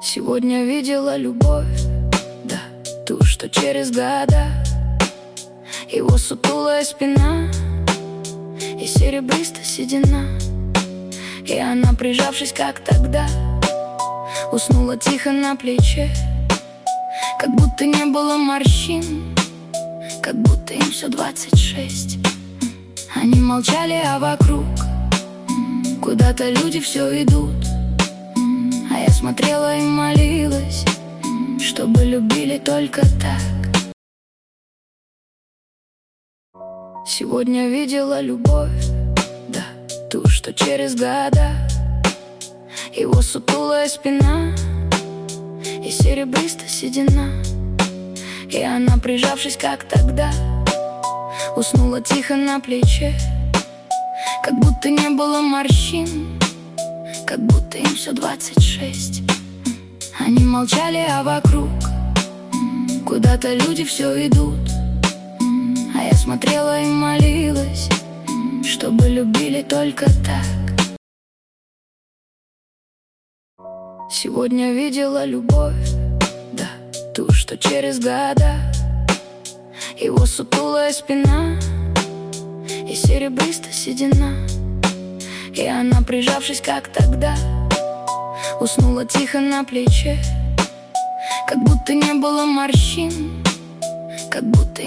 Сегодня видела любовь, да, ту, что через года. Его сутулая спина и серебристая седина. И она, прижавшись, как тогда, уснула тихо на плече. Как будто не было морщин, как будто им все 26. Они молчали, а вокруг куда-то люди все идут. А я смотрела и молилась, чтобы любили только так. Сегодня видела любовь, да, ту, что через года. Его сутулая спина и серебристая седина. И она, прижавшись, как тогда, уснула тихо на плече. Как будто не было морщин, как будто им все 26. Они молчали, а вокруг куда-то люди все идут. А я смотрела и молилась, чтобы любили только так. Сегодня видела любовь, да, ту, что через года. Его сутулая спина и серебристая седина. И она, прижавшись, как тогда, уснула тихо на плече. Как будто не было морщин, как будто